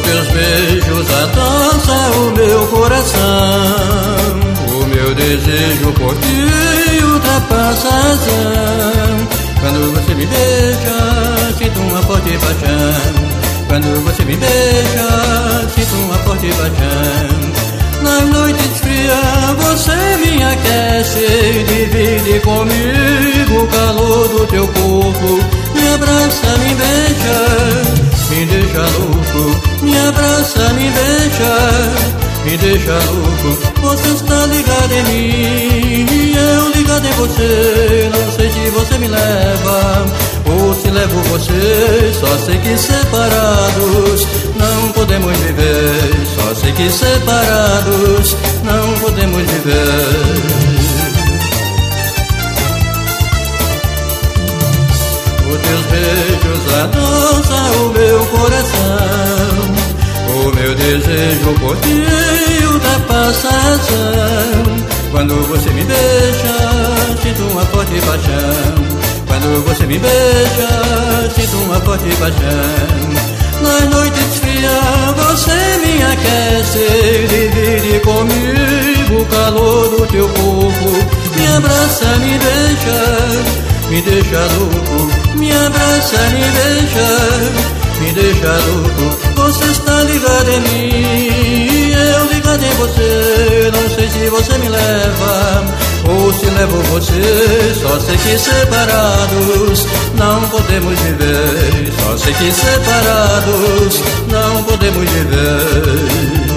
teus beijos adoça o meu coração. O meu desejo por ti ultrapassa a razão. Quando você me beija, sinto uma forte paixão. Quando você me beija, sinto uma forte paixão. Nas noites frias você me aquece, divide comigo o calor do teu corpo. Me abraça, me beija, me deixa louco. Me abraça, me beija, me deixa louco. Você está ligado em mim, eu ligado em você. Não sei se você me leva ou se levo você. Só sei que separados não podemos viver. Só sei que separados não podemos viver. Os teus beijos adoçam o meu coração. O meu desejo por ti ultrapassa a razão. Quando você me beija, sinto uma forte paixão. Quando você me beija, sinto uma forte paixão. Nas noites frias você me aquece, divide comigo o calor do teu corpo. Me abraça, me beija, me deixa louco. Me abraça, me beija, me deixa louco. Você está ligado em mim, eu ligado em você. Não sei se você me leva ou se levo você. Só sei que separados não podemos viver. Só sei que separados não podemos viver.